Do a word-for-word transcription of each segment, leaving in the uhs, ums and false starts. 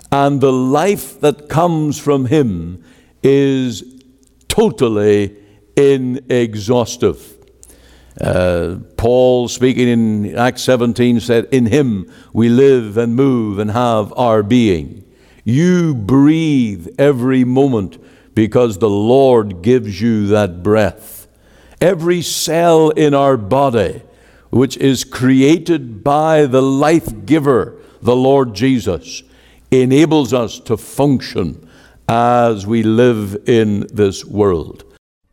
And the life that comes from him is totally inexhaustive. Uh, Paul, speaking in Acts seventeen, said, in him we live and move and have our being. You breathe every moment because the Lord gives you that breath. Every cell in our body, which is created by the life giver, the Lord Jesus, enables us to function as we live in this world.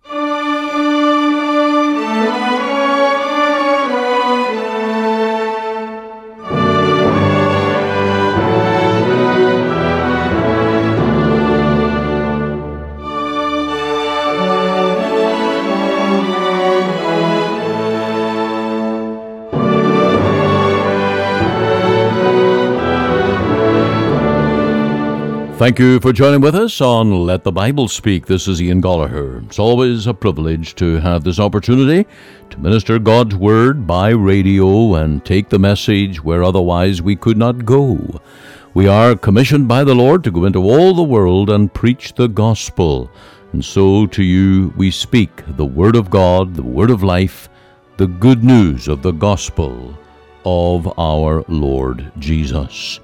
Thank you for joining with us on Let the Bible Speak. This is Ian Gallagher. It's always a privilege to have this opportunity to minister God's Word by radio and take the message where otherwise we could not go. We are commissioned by the Lord to go into all the world and preach the gospel. And so to you we speak the Word of God, the Word of life, the good news of the gospel of our Lord Jesus.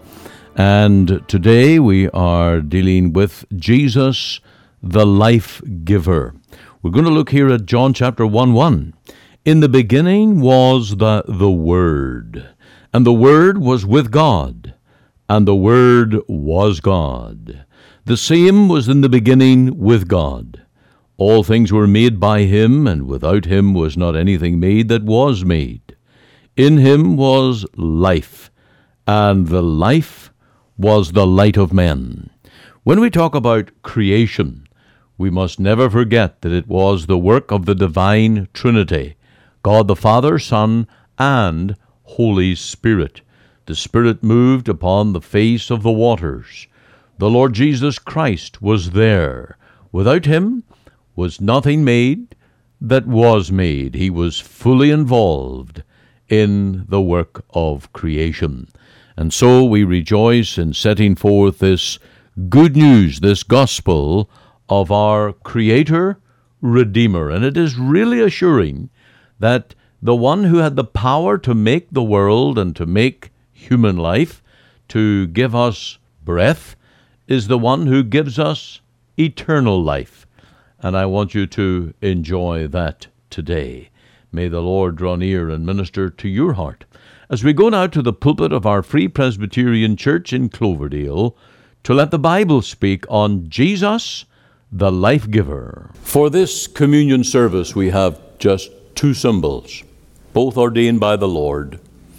And today we are dealing with Jesus, the life giver. We're going to look here at John chapter one one. In the beginning was the, the Word, and the Word was with God, and the Word was God. The same was in the beginning with God. All things were made by him, and without him was not anything made that was made. In him was life, and the life was the light of men. When we talk about creation, we must never forget that it was the work of the divine Trinity, God the Father, Son, and Holy Spirit. The Spirit moved upon the face of the waters. The Lord Jesus Christ was there. Without him was nothing made that was made. He was fully involved in the work of creation. And so we rejoice in setting forth this good news, this gospel of our Creator, Redeemer. And it is really assuring that the one who had the power to make the world and to make human life, to give us breath, is the one who gives us eternal life. And I want you to enjoy that today. May the Lord draw near and minister to your heart as we go now to the pulpit of our Free Presbyterian Church in Cloverdale to let the Bible speak on Jesus, the life giver. For this communion service, we have just two symbols, both ordained by the Lord: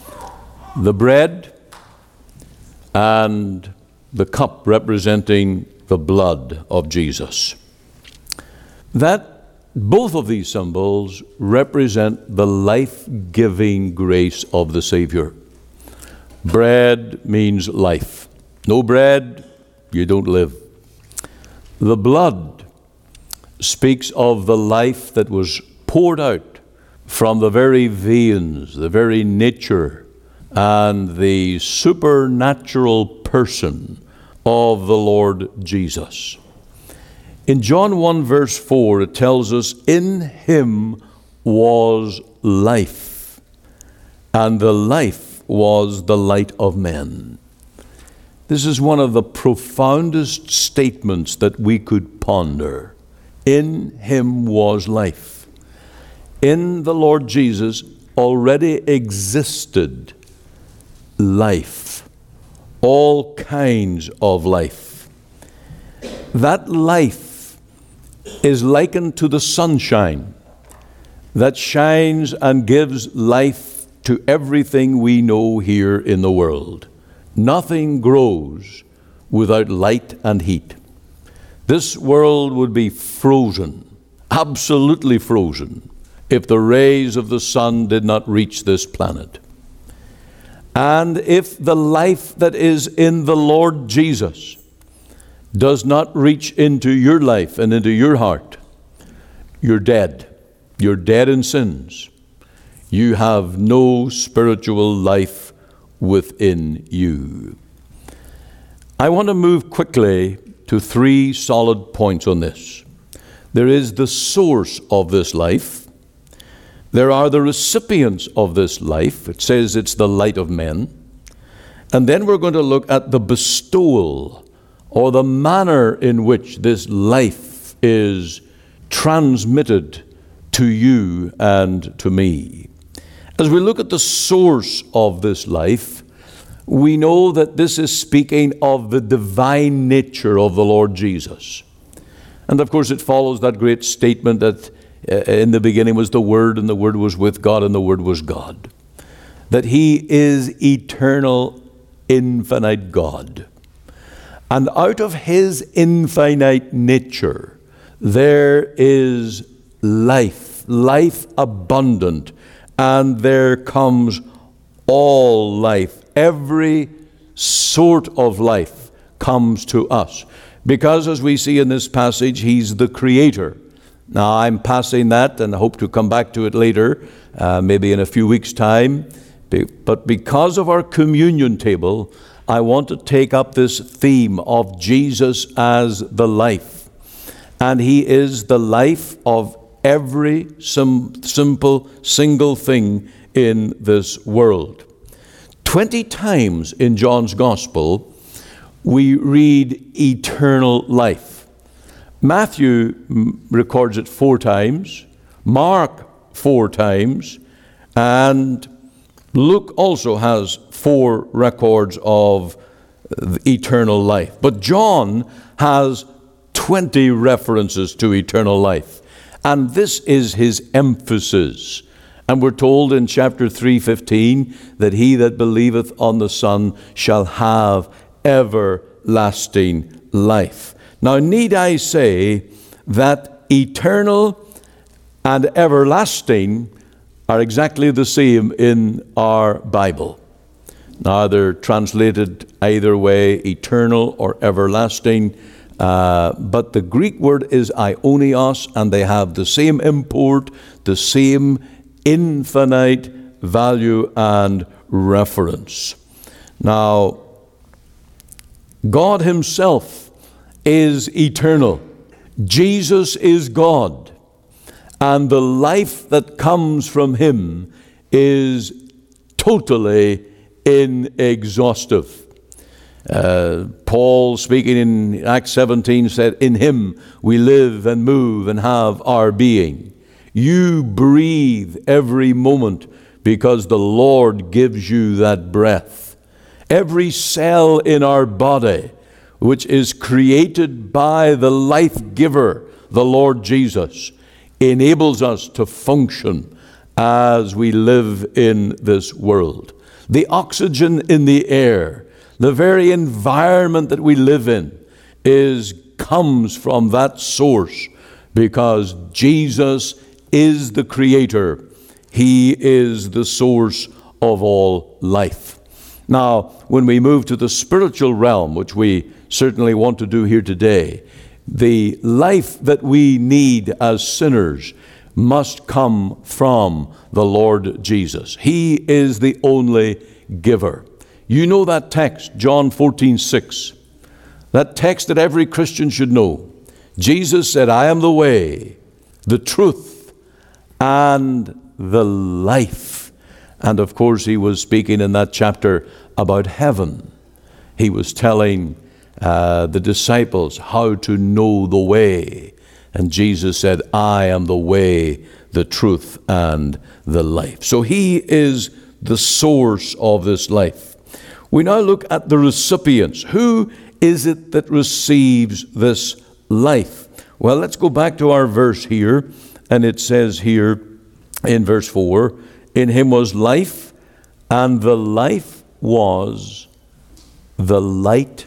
the bread and the cup representing the blood of Jesus. That both of these symbols represent the life-giving grace of the Savior. Bread means life. No bread, you don't live. The blood speaks of the life that was poured out from the very veins, the very nature, and the supernatural person of the Lord Jesus. In John one verse four, it tells us, in him was life, and the life was the light of men. This is one of the profoundest statements that we could ponder. In him was life. In the Lord Jesus already existed life, all kinds of life. That life is likened to the sunshine that shines and gives life to everything we know here in the world. Nothing grows without light and heat. This world would be frozen, absolutely frozen, if the rays of the sun did not reach this planet. And if the life that is in the Lord Jesus does not reach into your life and into your heart, you're dead. You're dead in sins. You have no spiritual life within you. I want to move quickly to three solid points on this. There is the source of this life. There are the recipients of this life. It says it's the light of men. And then we're going to look at the bestowal, or the manner in which this life is transmitted to you and to me. As we look at the source of this life, we know that this is speaking of the divine nature of the Lord Jesus. And of course it follows that great statement that uh, in the beginning was the Word, and the Word was with God, and the Word was God. That He is eternal, infinite God. And out of His infinite nature, there is life, life abundant, and there comes all life. Every sort of life comes to us. Because as we see in this passage, He's the Creator. Now I'm passing that and hope to come back to it later, uh, maybe in a few weeks' time. But because of our communion table, I want to take up this theme of Jesus as the life. And He is the life of every sim- simple, single thing in this world. Twenty times in John's Gospel, we read eternal life. Matthew records it four times, Mark four times, and Luke also has four records of eternal life. But John has twenty references to eternal life. And this is his emphasis. And we're told in chapter three fifteen that he that believeth on the Son shall have everlasting life. Now, need I say that eternal and everlasting are exactly the same in our Bible. Now, they're translated either way, eternal or everlasting, uh, but the Greek word is aionios, and they have the same import, the same infinite value and reference. Now, God Himself is eternal. Jesus is God. And the life that comes from Him is totally inexhaustive. Uh, Paul, speaking in Acts seventeen, said, "In Him we live and move and have our being." You breathe every moment because the Lord gives you that breath. Every cell in our body, which is created by the life giver, the Lord Jesus, enables us to function as we live in this world. The oxygen in the air, the very environment that we live in, is comes from that source, because Jesus is the Creator. He is the source of all life. Now, when we move to the spiritual realm, which we certainly want to do here today, the life that we need as sinners must come from the Lord Jesus. He is the only giver. You know that text, John fourteen six. That text that every Christian should know. Jesus said, "I am the way, the truth, and the life." And of course, He was speaking in that chapter about heaven. He was telling uh, the disciples how to know the way. And Jesus said, "I am the way, the truth, and the life." So He is the source of this life. We now look at the recipients. Who is it that receives this life? Well, let's go back to our verse here. And it says here in verse four, "In Him was life, and the life was the light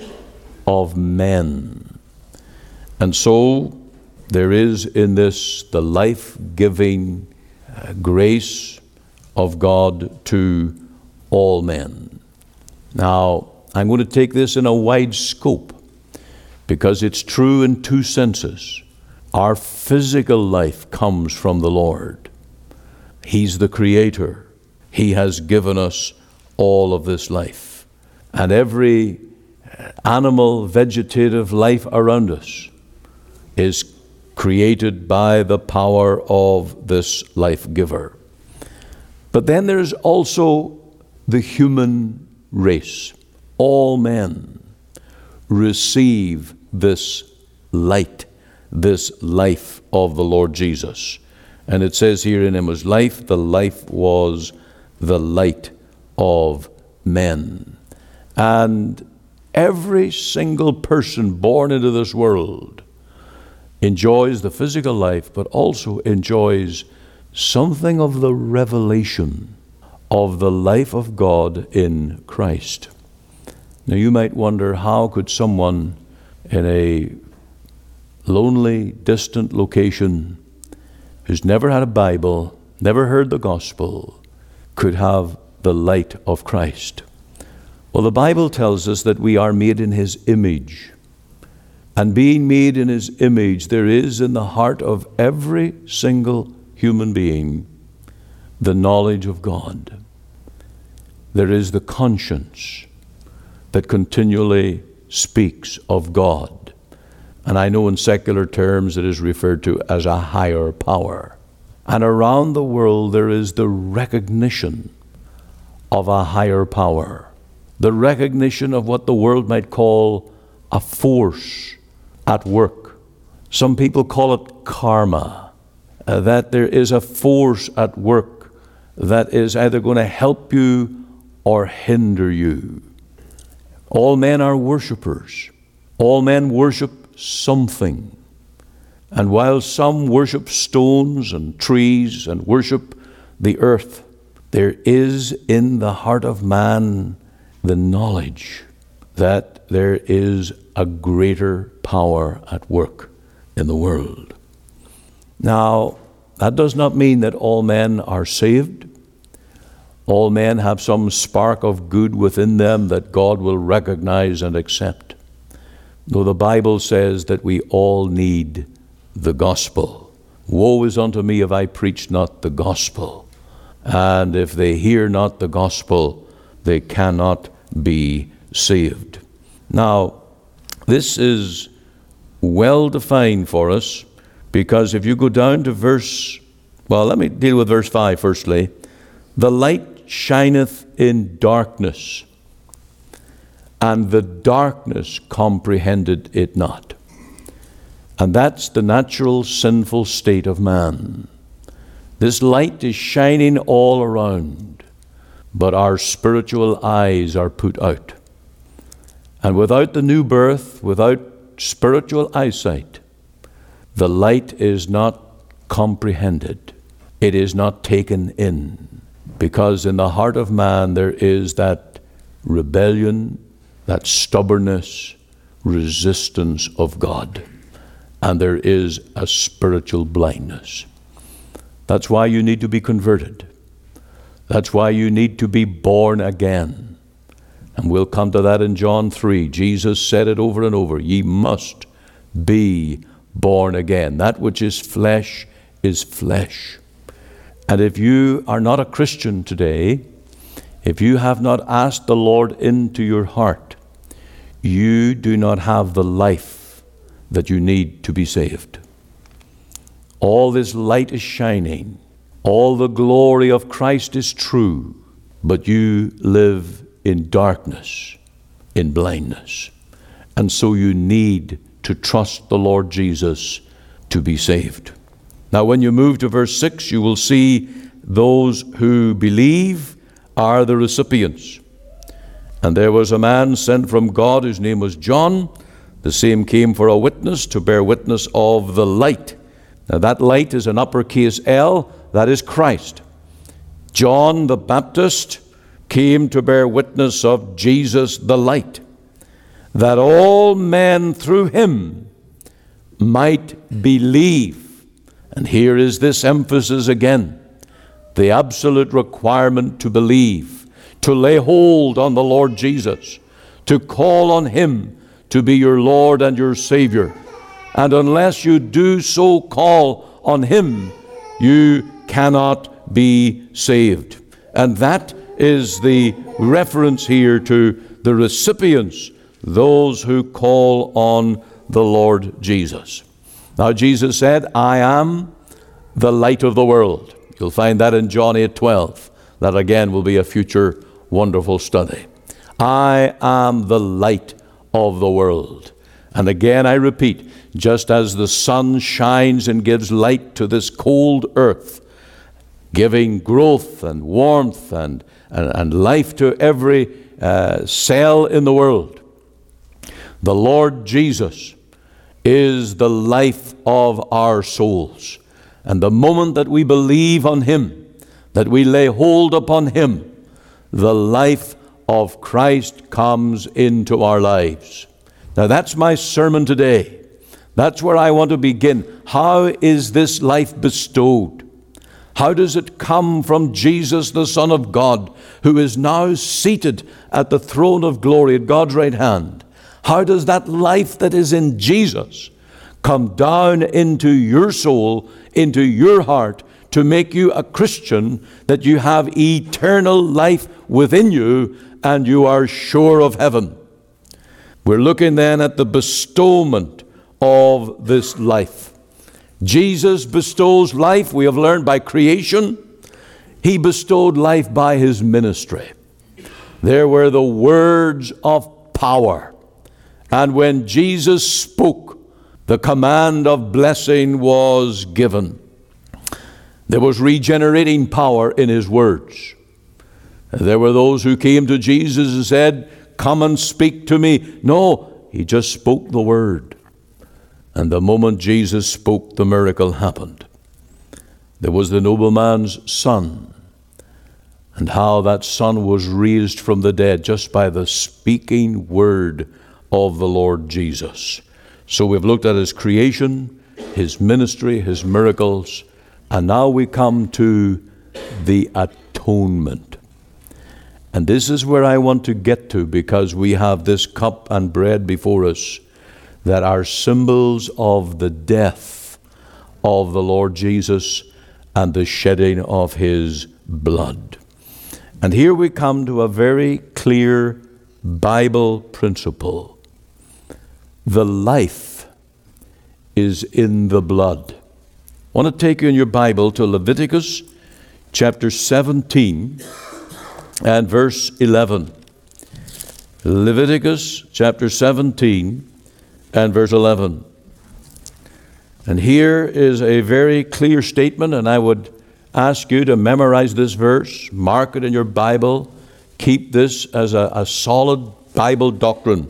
of men." And so there is in this the life-giving uh, grace of God to all men. Now, I'm going to take this in a wide scope because it's true in two senses. Our physical life comes from the Lord. He's the Creator. He has given us all of this life. And every animal, vegetative life around us is created by the power of this life giver. But then there's also the human race. All men receive this light, this life of the Lord Jesus. And it says here in him was life, the life was the light of men. And every single person born into this world enjoys the physical life, but also enjoys something of the revelation of the life of God in Christ. Now you might wonder, how could someone in a lonely, distant location who's never had a Bible, never heard the gospel, could have the light of Christ? Well, the Bible tells us that we are made in his image. And being made in his image, there is in the heart of every single human being the knowledge of God. There is the conscience that continually speaks of God. And I know in secular terms it is referred to as a higher power. And around the world there is the recognition of a higher power. The recognition of what the world might call a force at work. Some people call it karma, uh, that there is a force at work that is either going to help you or hinder you. All men are worshipers. All men worship something. And while some worship stones and trees and worship the earth, there is in the heart of man the knowledge that there is a greater power at work in the world. Now, that does not mean that all men are saved. All men have some spark of good within them that God will recognize and accept. Though the Bible says that we all need the gospel. Woe is unto me if I preach not the gospel. And if they hear not the gospel, they cannot be saved. Now, this is well defined for us, because if you go down to verse, well, let me deal with verse five firstly. The light shineth in darkness, and the darkness comprehended it not. And that's the natural sinful state of man. This light is shining all around, but our spiritual eyes are put out. And without the new birth, without spiritual eyesight, the light is not comprehended. It is not taken in. Because in the heart of man there is that rebellion, that stubbornness, resistance of God. And there is a spiritual blindness. That's why you need to be converted. That's why you need to be born again. And we'll come to that in John three. Jesus said it over and over. Ye must be born again. That which is flesh is flesh. And if you are not a Christian today, if you have not asked the Lord into your heart, you do not have the life that you need to be saved. All this light is shining. All the glory of Christ is true. But you live in darkness, in blindness. And so you need to trust the Lord Jesus to be saved. Now, when you move to verse six, you will see those who believe are the recipients. And there was a man sent from God whose name was John. The same came for a witness, to bear witness of the light. Now, that light is an uppercase L, that is Christ. John the Baptist came to bear witness of Jesus the light, that all men through him might believe. And here is this emphasis again, the absolute requirement to believe, to lay hold on the Lord Jesus, to call on him to be your Lord and your Savior. And unless you do so call on him, you cannot be saved. And that is the reference here to the recipients, those who call on the Lord Jesus. Now Jesus said, I am the light of the world. You'll find that in John eight twelve. That again will be a future wonderful study. I am the light of the world. And again I repeat, just as the sun shines and gives light to this cold earth, giving growth and warmth and, and, and life to every uh, cell in the world, the Lord Jesus is the life of our souls. And the moment that we believe on Him, that we lay hold upon Him, the life of Christ comes into our lives. Now that's my sermon today. That's where I want to begin. How is this life bestowed? How does it come from Jesus, the Son of God, who is now seated at the throne of glory at God's right hand? How does that life that is in Jesus come down into your soul, into your heart, to make you a Christian, that you have eternal life within you and you are sure of heaven? We're looking then at the bestowment of this life. Jesus bestows life, we have learned, by creation. He bestowed life by His ministry. There were the words of power. And when Jesus spoke, the command of blessing was given. There was regenerating power in His words. There were those who came to Jesus and said, come and speak to me. No, He just spoke the word. And the moment Jesus spoke, the miracle happened. There was the nobleman's son, and how that son was raised from the dead just by the speaking word of the Lord Jesus. So we've looked at His creation, His ministry, His miracles, and now we come to the atonement. And this is where I want to get to, because we have this cup and bread before us that are symbols of the death of the Lord Jesus and the shedding of His blood. And here we come to a very clear Bible principle. The life is in the blood. I want to take you in your Bible to Leviticus chapter seventeen and verse eleven. Leviticus chapter seventeen and verse eleven. And here is a very clear statement, and I would ask you to memorize this verse, mark it in your Bible, keep this as a, a solid Bible doctrine.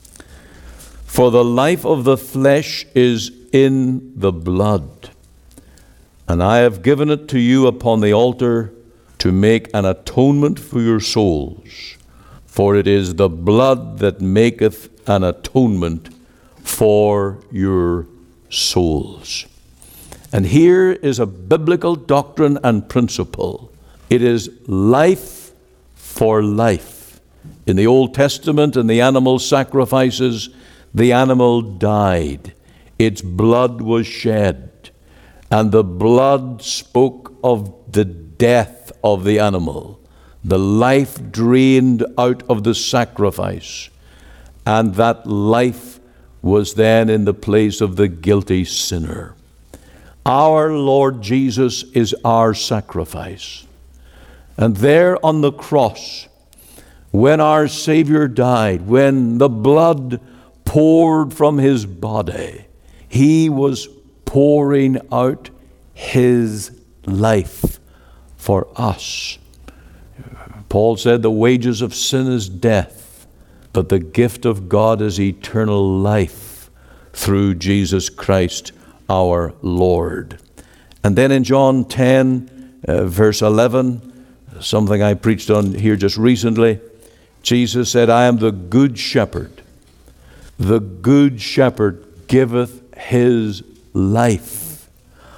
For the life of the flesh is in the blood, and I have given it to you upon the altar to make an atonement for your souls. For it is the blood that maketh an atonement for your souls. And here is a biblical doctrine and principle. It is life for life. In the Old Testament, in the animal sacrifices, the animal died. Its blood was shed. And the blood spoke of the death of the animal. The life drained out of the sacrifice. And that life was then in the place of the guilty sinner. Our Lord Jesus is our sacrifice. And there on the cross, when our Savior died, when the blood poured from His body, He was pouring out His life for us. Paul said the wages of sin is death, but the gift of God is eternal life through Jesus Christ our Lord. And then in John ten, uh, verse eleven, something I preached on here just recently, Jesus said, I am the good shepherd. The good shepherd giveth his life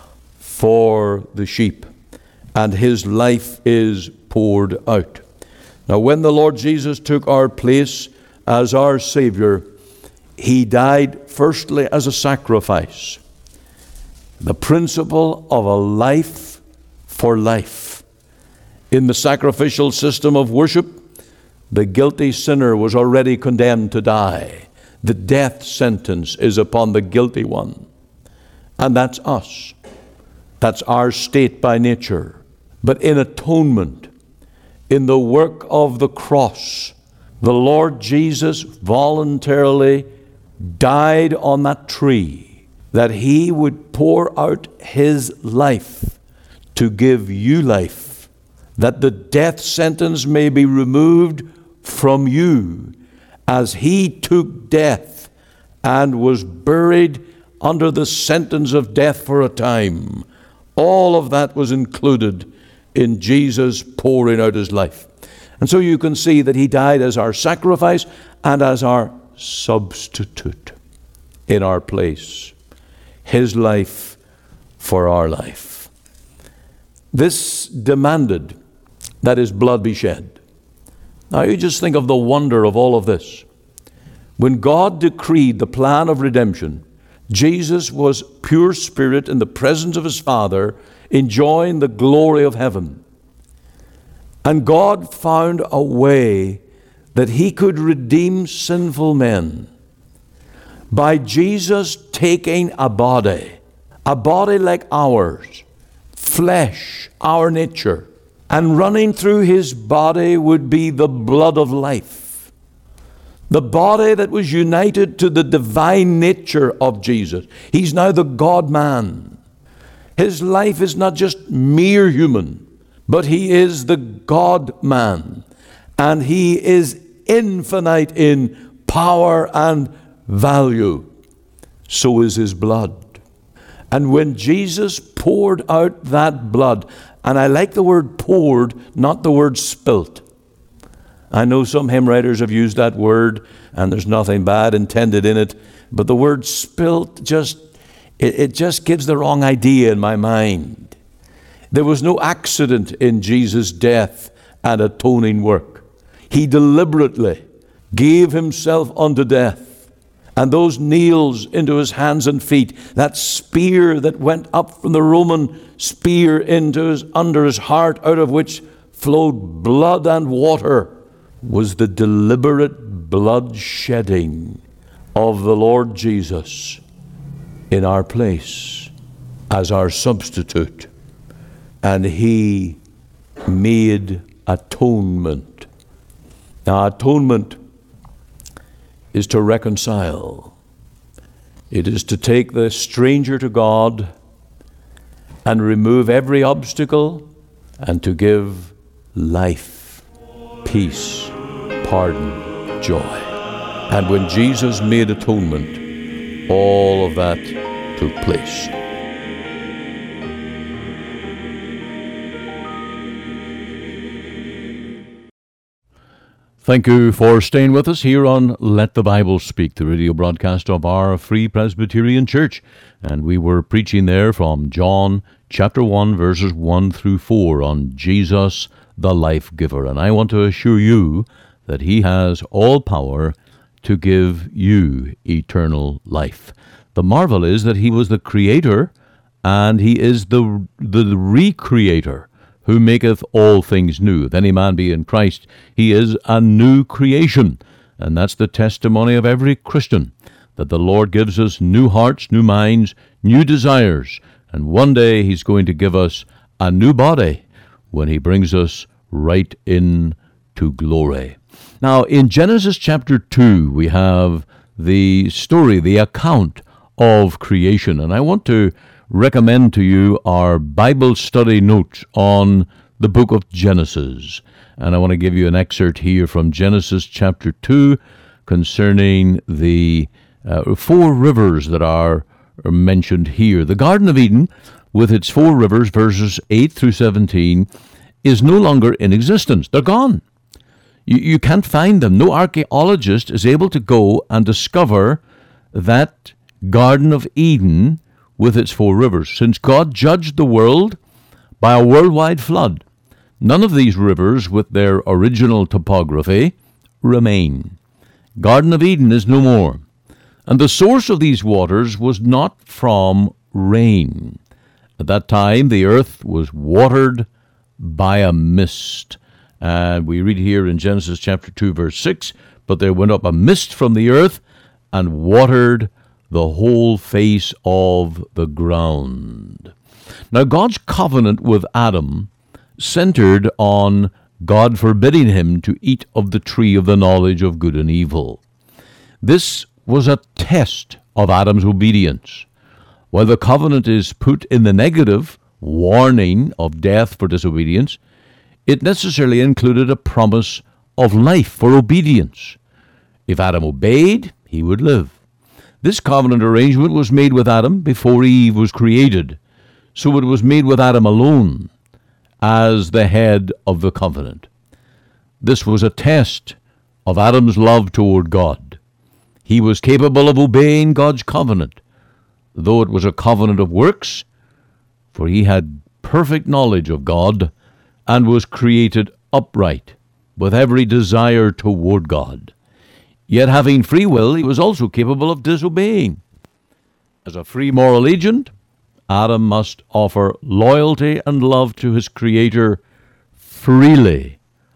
for the sheep, and his life is poured out. Now, when the Lord Jesus took our place as our Savior, He died firstly as a sacrifice. The principle of a life for life. In the sacrificial system of worship, The guilty sinner was already condemned to die. The death sentence is upon the guilty one. And that's us. That's our state by nature. But in atonement, in the work of the cross, the Lord Jesus voluntarily died on that tree that he would pour out his life to give you life, that the death sentence may be removed from you, as he took death and was buried under the sentence of death for a time. All of that was included in Jesus pouring out his life. And so you can see that he died as our sacrifice and as our substitute in our place. His life for our life. This demanded that his blood be shed. Now you just think of the wonder of all of this. When God decreed the plan of redemption, Jesus was pure spirit in the presence of his Father, enjoying the glory of heaven. And God found a way that he could redeem sinful men by Jesus taking a body, a body like ours, flesh, our nature, and running through his body would be the blood of life. The body that was united to the divine nature of Jesus. He's now the God-man. His life is not just mere human, but he is the God-man. And he is infinite in power and value. So is his blood. And when Jesus poured out that blood, and I like the word poured, not the word spilt. I know some hymn writers have used that word, and there's nothing bad intended in it, but the word spilt just, it, it just gives the wrong idea in my mind. There was no accident in Jesus' death and atoning work. He deliberately gave himself unto death. And those nails into his hands and feet, that spear that went up from the Roman spear into his, under his heart, out of which flowed blood and water, was the deliberate blood shedding of the Lord Jesus in our place as our substitute. And he made atonement. Now, atonement is to reconcile. It is to take the stranger to God and remove every obstacle and to give life, peace, pardon, joy. And when Jesus made atonement, all of that took place. Thank you for staying with us here on Let the Bible Speak, the radio broadcast of our Free Presbyterian Church. And we were preaching there from John chapter one, verses one through four on Jesus, the life giver. And I want to assure you that he has all power to give you eternal life. The marvel is that he was the creator and he is the, the recreator, who maketh all things new. If any man be in Christ, he is a new creation. And that's the testimony of every Christian, that the Lord gives us new hearts, new minds, new desires. And one day he's going to give us a new body when he brings us right into glory. Now, in Genesis chapter two, we have the story, the account of creation. And I want to recommend to you our Bible study notes on the book of Genesis. And I want to give you an excerpt here from Genesis chapter two concerning the uh, four rivers that are, are mentioned here. The Garden of Eden, with its four rivers, verses eight through seventeen, is no longer in existence. They're gone. You, you can't find them. No archaeologist is able to go and discover that Garden of Eden with its four rivers. Since God judged the world by a worldwide flood, none of these rivers with their original topography remain. Garden of Eden is no more. And the source of these waters was not from rain. At that time, the earth was watered by a mist, And we read here in Genesis chapter two, verse six, "But there went up a mist from the earth and watered the whole face of the ground." Now, God's covenant with Adam centered on God forbidding him to eat of the tree of the knowledge of good and evil. This was a test of Adam's obedience. While the covenant is put in the negative, warning of death for disobedience, it necessarily included a promise of life for obedience. If Adam obeyed, he would live. This covenant arrangement was made with Adam before Eve was created, so it was made with Adam alone as the head of the covenant. This was a test of Adam's love toward God. He was capable of obeying God's covenant, though it was a covenant of works, for he had perfect knowledge of God and was created upright, with every desire toward God. Yet having free will, he was also capable of disobeying. As a free moral agent, Adam must offer loyalty and love to his Creator freely,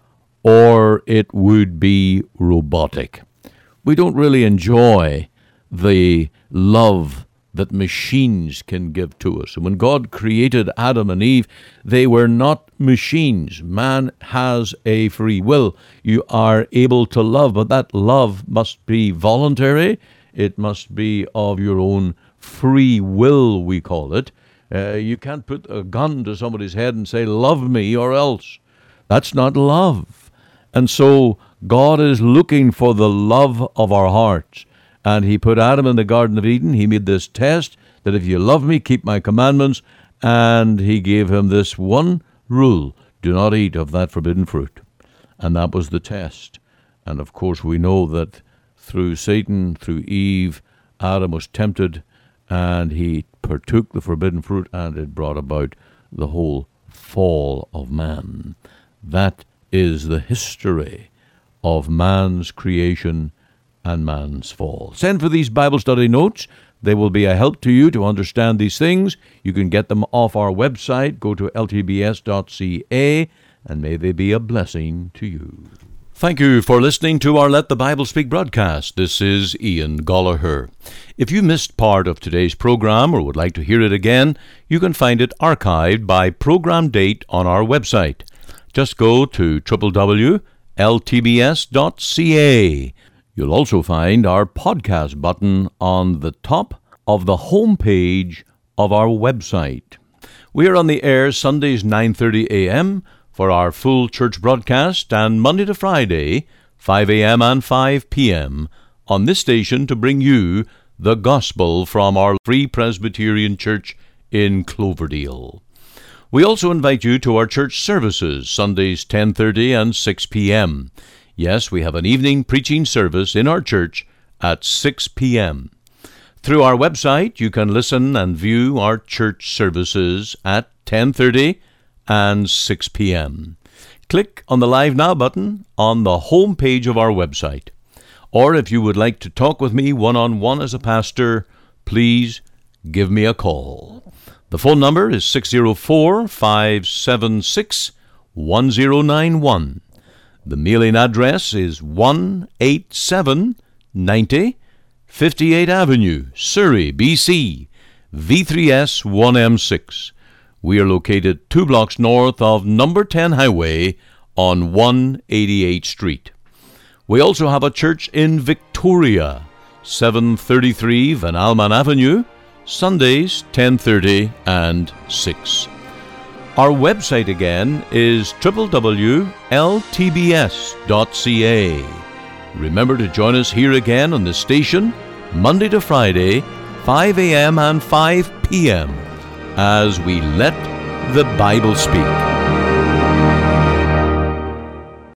or it would be robotic. We don't really enjoy the love that machines can give to us. And when God created Adam and Eve, they were not machines. Man has a free will. You are able to love, but that love must be voluntary. It must be of your own free will, we call it. Uh, you can't put a gun to somebody's head and say, "Love me," or else. That's not love. And so God is looking for the love of our hearts. And he put Adam in the Garden of Eden. He made this test that if you love me, keep my commandments. And he gave him this one rule: do not eat of that forbidden fruit. And that was the test. And of course we know that through Satan, through Eve, Adam was tempted and he partook the forbidden fruit, and it brought about the whole fall of man. That is the history of man's creation and man's fall. Send for these Bible study notes. They will be a help to you to understand these things. You can get them off our website. Go to L T B S dot C A, and may they be a blessing to you. Thank you for listening to our Let the Bible Speak broadcast. This is Ian Gollaher. If you missed part of today's program or would like to hear it again, you can find it archived by program date on our website. Just go to w w w dot L T B S dot C A. You'll also find our podcast button on the top of the home page of our website. We are on the air Sundays nine thirty a.m. for our full church broadcast, and Monday to Friday, five a.m. and five p.m. on this station to bring you the gospel from our Free Presbyterian Church in Cloverdale. We also invite you to our church services, Sundays ten thirty and six p.m. Yes, we have an evening preaching service in our church at six p.m. Through our website, you can listen and view our church services at ten thirty and six p.m. Click on the Live Now button on the home page of our website. Or if you would like to talk with me one-on-one as a pastor, please give me a call. The phone number is six oh four, five seven six, one oh nine one. The mailing address is one eighty-seven ninety fifty-eighth Avenue, Surrey, B C, V three S one M six. We are located two blocks north of number ten Highway on one eighty-eighth Street. We also have a church in Victoria, seven thirty-three Van Alman Avenue, Sundays ten thirty and six. Our website again is w w w dot L T B S dot C A. Remember to join us here again on the station, Monday to Friday, five a.m. and five p.m. as we let the Bible speak.